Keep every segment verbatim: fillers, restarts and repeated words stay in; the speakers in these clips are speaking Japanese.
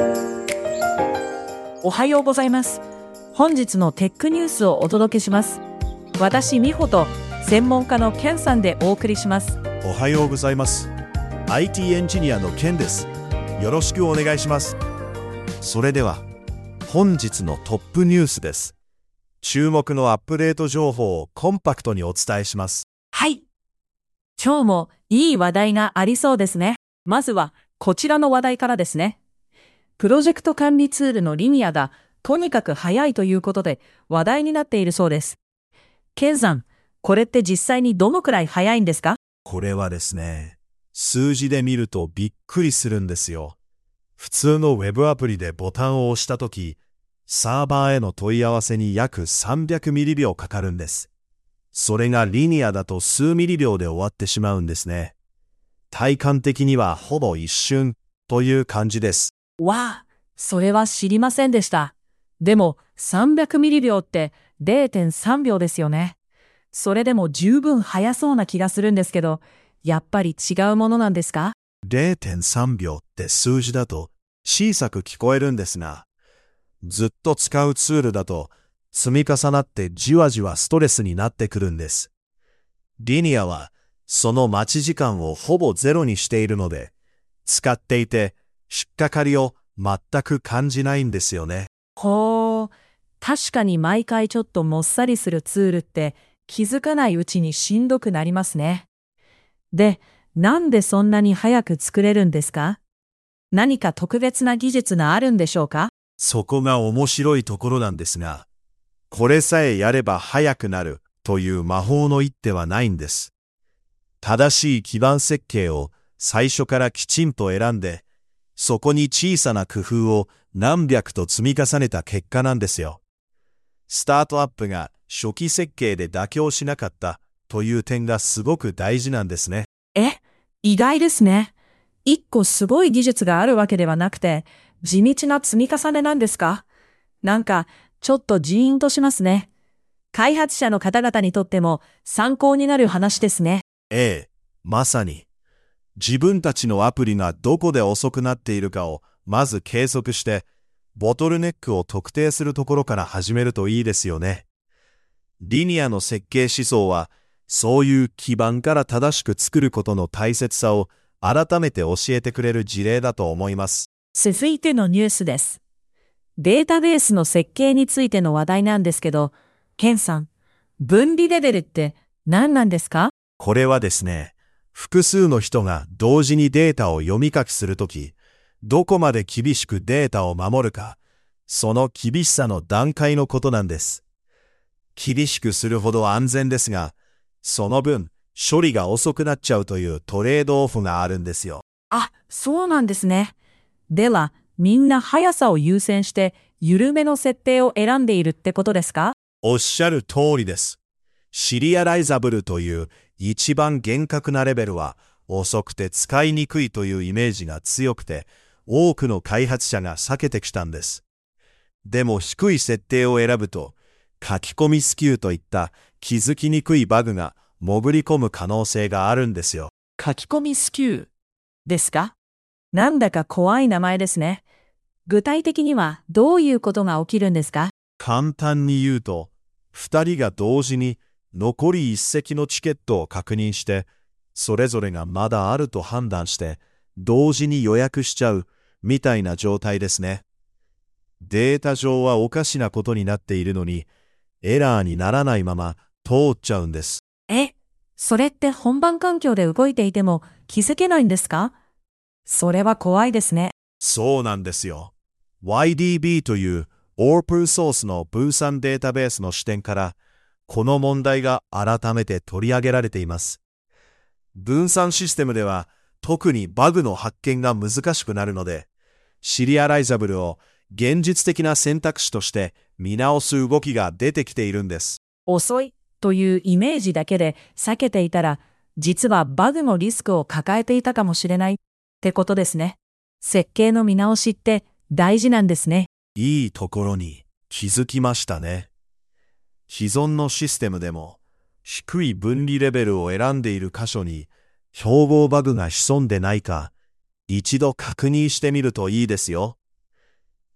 おはようございます。本日のテックニュースをお届けします。私、美穂と専門家のケンさんでお送りします。 おはようございます。アイティー エンジニアのケンです。よろしくお願いします。それでは、本日のトップニュースです。注目のアップデート情報をコンパクトにお伝えします。 はい。今日もいい話題がありそうですね。まずはこちらの話題からですね。プロジェクト管理ツールのリニアがとにかく早いということで話題になっているそうです。ケンさん、これって実際にどのくらい早いんですか？ これはですね、数字で見るとびっくりするんですよ。普通のウェブアプリでボタンを押したとき、サーバーへの問い合わせに約さんびゃくミリびょうかかるんです。それがリニアだと数ミリ秒で終わってしまうんですね。体感的にはほぼ一瞬という感じです。 わあ、それは知りませんでした。でもさんびゃくミリびょうって れいてんさんびょうですよね。それでも十分速そうな気がするんですけど、やっぱり違うものなんですか？ れいてんさんびょうって数字だと小さく聞こえるんですが、ずっと使うツールだと積み重なってじわじわストレスになってくるんです。リニアはその待ち時間をほぼゼロにしているので、使っていて引っかかりを全く感じないんですよね。 ほう、確かに毎回ちょっともっさりするツールって気づかないうちにしんどくなりますね。で、なんでそんなに早く作れるんですか？何か特別な技術があるんでしょうか？ そこが面白いところなんですが、これさえやれば早くなるという魔法の一手はないんです。正しい基盤設計を最初からきちんと選んで、そこに小さな工夫を何百と積み重ねた結果なんですよ。スタートアップが初期設計で妥協しなかったという点がすごく大事なんですね。 え、意外ですね。一個すごい技術があるわけではなくて、地道な積み重ねなんですか？なんか、ちょっとジーンとしますね。開発者の方々にとっても参考になる話ですね。 ええ、まさに。自分たちのアプリがどこで遅くなっているかをまず計測して、ボトルネックを特定するところから始めるといいですよね。リニアの設計思想は、そういう基盤から正しく作ることの大切さを改めて教えてくれる事例だと思います。 続いてのニュースです。データベースの設計についての話題なんですけど、ケンさん、分離レベルって何なんですか？ これはですね、複数の人が同時にデータを読み書きするとき、どこまで厳しくデータを守るか、その厳しさの段階のことなんです。厳しくするほど安全ですが、その分、処理が遅くなっちゃうというトレードオフがあるんですよ。 あ、そうなんですね。では、みんな速さを優先して、緩めの設定を選んでいるってことですか？ おっしゃる通りです。シリアライザブルという一番厳格なレベルは、遅くて使いにくいというイメージが強くて、多くの開発者が避けてきたんです。でも低い設定を選ぶと、書き込みスキューといった気づきにくいバグが潜り込む可能性があるんですよ。 書き込みスキューですか？なんだか怖い名前ですね。具体的にはどういうことが起きるんですか？ 簡単に言うと、二人が同時に残り一席のチケットを確認して、それぞれがまだあると判断して、同時に予約しちゃうみたいな状態ですね。データ上はおかしなことになっているのに、エラーにならないまま通っちゃうんです。 え、それって本番環境で動いていても気づけないんですか？それは怖いですね。 そうなんですよ。ワイディービー というオープンソースの分散データベースの視点から、この問題が改めて取り上げられています。分散システムでは特にバグの発見が難しくなるので、シリアライザブルを現実的な選択肢として見直す動きが出てきているんです。 遅いというイメージだけで避けていたら、実はバグのリスクを抱えていたかもしれないってことですね。設計の見直しって大事なんですね。 いいところに気づきましたね。既存のシステムでも低い分離レベルを選んでいる箇所に標語バグが潜んでないか一度確認してみるといいですよ。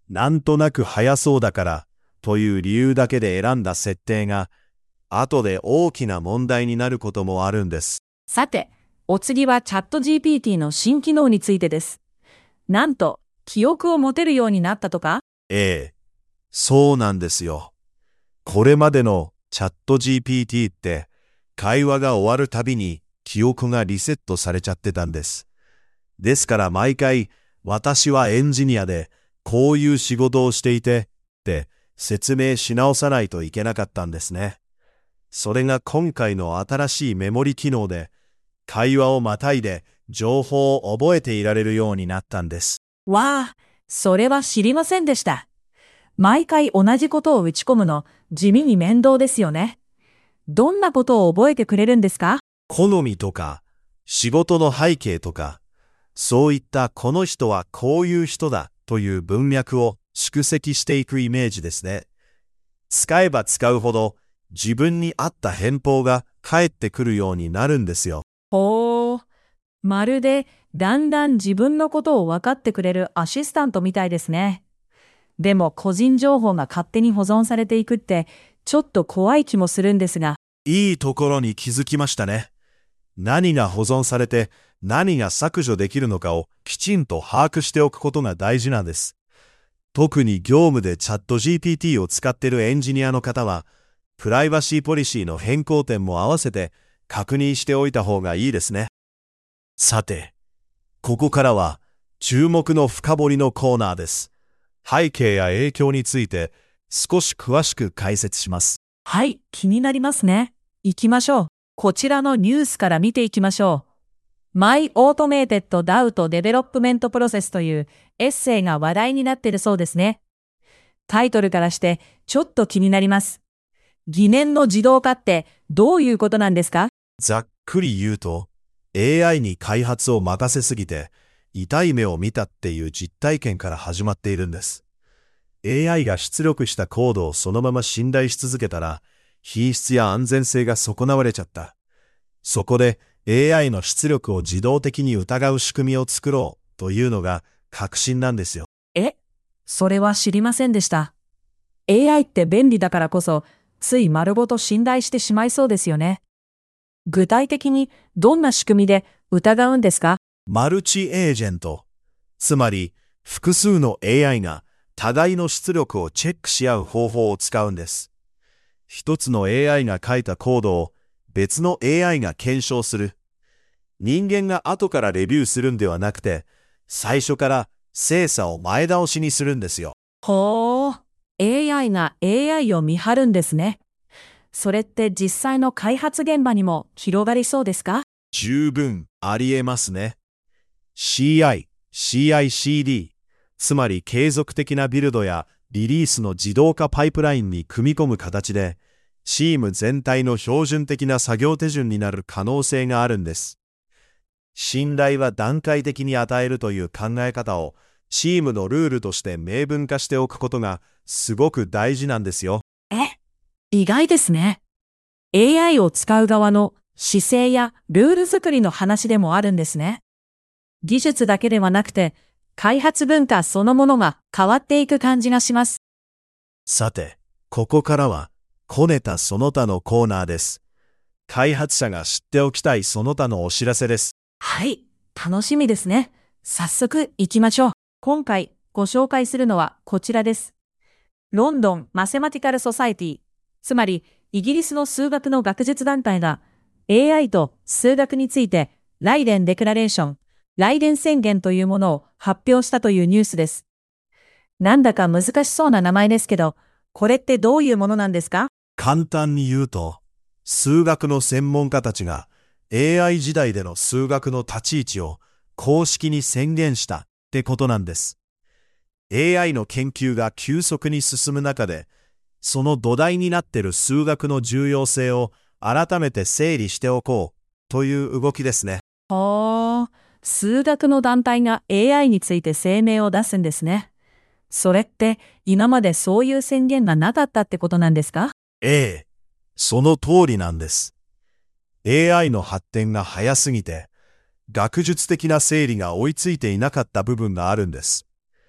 なんとなく早そうだからという理由だけで選んだ設定が、後で大きな問題になることもあるんです。 さて、お次はチャット ジーピーティー の新機能についてです。なんと、記憶を持てるようになったとか？ ええ、そうなんですよ。これまでのチャット ジーピーティー って、会話が終わるたびに記憶がリセットされちゃってたんです。ですから毎回、私はエンジニアで、こういう仕事をしていて、って説明し直さないといけなかったんですね。それが今回の新しいメモリ機能で、会話をまたいで情報を覚えていられるようになったんです。 わあ、それは知りませんでした。毎回同じことを打ち込むの、地味に面倒ですよね。どんなことを覚えてくれるんですか？ 好みとか、仕事の背景とか、そういったこの人はこういう人だという文脈を蓄積していくイメージですね。使えば使うほど自分に合った返答が返ってくるようになるんですよ。 ほー、まるでだんだん自分のことを分かってくれるアシスタントみたいですね。でも個人情報が勝手に保存されていくってちょっと怖い気もするんですが。 いいところに気づきましたね。何が保存されて何が削除できるのかをきちんと把握しておくことが大事なんです。特に業務でチャット ジーピーティー を使っているエンジニアの方は、プライバシーポリシーの変更点も合わせて確認しておいた方がいいですね。さて、ここからは注目の深掘りのコーナーです。背景や影響について少し詳しく解説します。 はい、気になりますね。行きましょう。こちらのニュースから見ていきましょう。My Automated Doubt Development Process というエッセイが話題になっているそうですね。タイトルからしてちょっと気になります。疑念の自動化ってどういうことなんですか？ ざっくり言うと、エーアイ に開発を任せすぎて痛い目を見たっていう実体験から始まっているんです。エーアイ が出力したコードをそのまま信頼し続けたら、品質や安全性が損なわれちゃった。そこで エーアイ の出力を自動的に疑う仕組みを作ろうというのが革新なんですよ。 え、それは知りませんでした。エーアイ って便利だからこそ、つい丸ごと信頼してしまいそうですよね。具体的にどんな仕組みで疑うんですか？ マルチエージェント、つまり複数の エーアイ が互いの出力をチェックし合う方法を使うんです。一つの エーアイ が書いたコードを別の エーアイ が検証する。人間が後からレビューするんではなくて、最初から精査を前倒しにするんですよ。 ほー、エーアイ が エーアイ を見張るんですね。それって実際の開発現場にも広がりそうですか？ 十分ありえますね。シーアイ、シーアイシーディー、つまり継続的なビルドやリリースの自動化パイプラインに組み込む形で、チーム全体の標準的な作業手順になる可能性があるんです。信頼は段階的に与えるという考え方をチームのルールとして明文化しておくことがすごく大事なんですよ。 え、意外ですね。エーアイ を使う側の姿勢やルール作りの話でもあるんですね。技術だけではなくて、開発文化そのものが変わっていく感じがします。 さて、ここからは、こねたその他のコーナーです。開発者が知っておきたいその他のお知らせです。 はい、楽しみですね。早速行きましょう。今回ご紹介するのはこちらです。ロンドン・マセマティカル・ソサイティ、つまりイギリスの数学の学術団体が エーアイ と数学についてライデン・デクラレーション、ライデン宣言というものを発表したというニュースです。なんだか難しそうな名前ですけど、これってどういうものなんですか？ 簡単に言うと、数学の専門家たちが エーアイ 時代での数学の立ち位置を公式に宣言したってことなんです。エーアイ の研究が急速に進む中で、その土台になっている数学の重要性を改めて整理しておこうという動きですね。 ほー、数学の団体が エーアイ について声明を出すんですね。それって今までそういう宣言がなかったってことなんですか？ ええ、その通りなんです。エーアイ の発展が早すぎて、学術的な整理が追いついていなかった部分があるんです。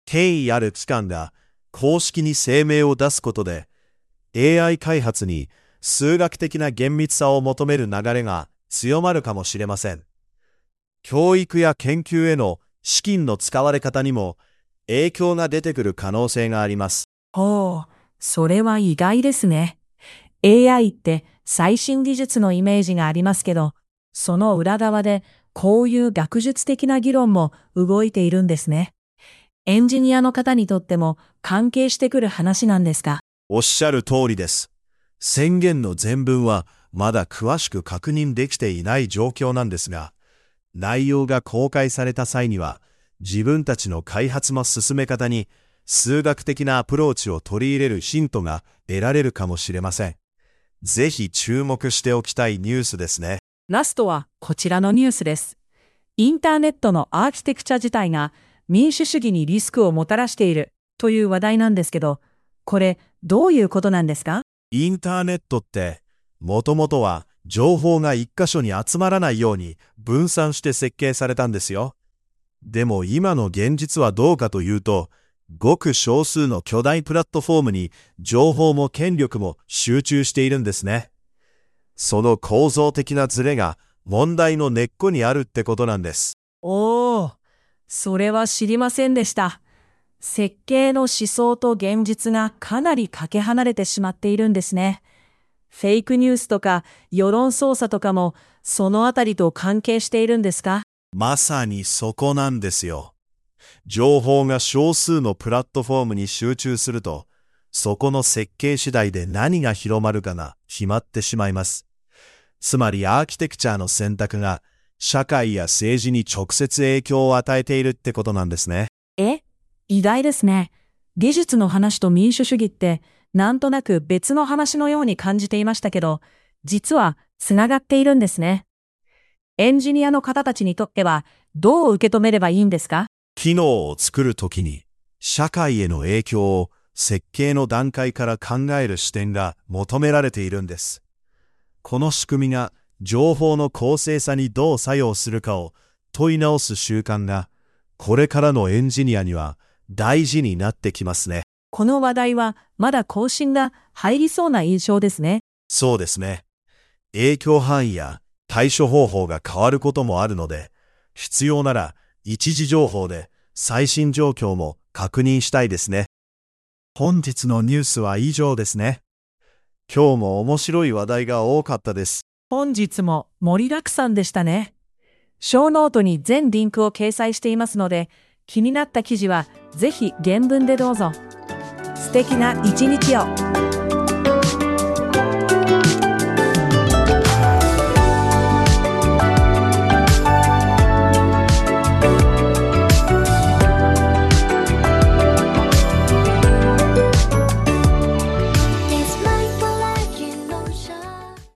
権威ある機関が公式に声明を出すことで、エーアイ 開発に数学的な厳密さを求める流れが強まるかもしれません。教育や研究への資金の使われ方にも影響が出てくる可能性があります。 ほう、それは意外ですね。エーアイ って最新技術のイメージがありますけど、その裏側でこういう学術的な議論も動いているんですね。エンジニアの方にとっても関係してくる話なんですか？ おっしゃる通りです。宣言の全文はまだ詳しく確認できていない状況なんですが、内容が公開された際には、自分たちの開発の進め方に数学的なアプローチを取り入れるヒントが得られるかもしれません。ぜひ注目しておきたいニュースですね。 ラストはこちらのニュースです。インターネットのアーキテクチャ自体が民主主義にリスクをもたらしているという話題なんですけど、これどういうことなんですか？ インターネットって、もともとは情報が一箇所に集まらないように分散して設計されたんですよ。でも今の現実はどうかというと、ごく少数の巨大プラットフォームに情報も権力も集中しているんですね。その構造的なズレが問題の根っこにあるってことなんです。 おー、それは知りませんでした。設計の思想と現実がかなりかけ離れてしまっているんですね。フェイクニュースとか世論操作とかもそのあたりと関係しているんですか？ まさにそこなんですよ。情報が少数のプラットフォームに集中すると、そこの設計次第で何が広まるかが決まってしまいます。つまりアーキテクチャの選択が社会や政治に直接影響を与えているってことなんですね。 え、意外ですね。技術の話と民主主義ってなんとなく別の話のように感じていましたけど、実はつながっているんですね。エンジニアの方たちにとってはどう受け止めればいいんですか？ 機能を作るときに社会への影響を設計の段階から考える視点が求められているんです。この仕組みが情報の公正さにどう作用するかを問い直す習慣がこれからのエンジニアには大事になってきますね。 この話題はまだ更新が入りそうな印象ですね。 そうですね。影響範囲や対処方法が変わることもあるので、必要なら一時情報で最新状況も確認したいですね。本日のニュースは以上ですね。今日も面白い話題が多かったです。 本日も盛りだくさんでしたね。小ノートに全リンクを掲載していますので、気になった記事はぜひ原文でどうぞ。素敵な一日を。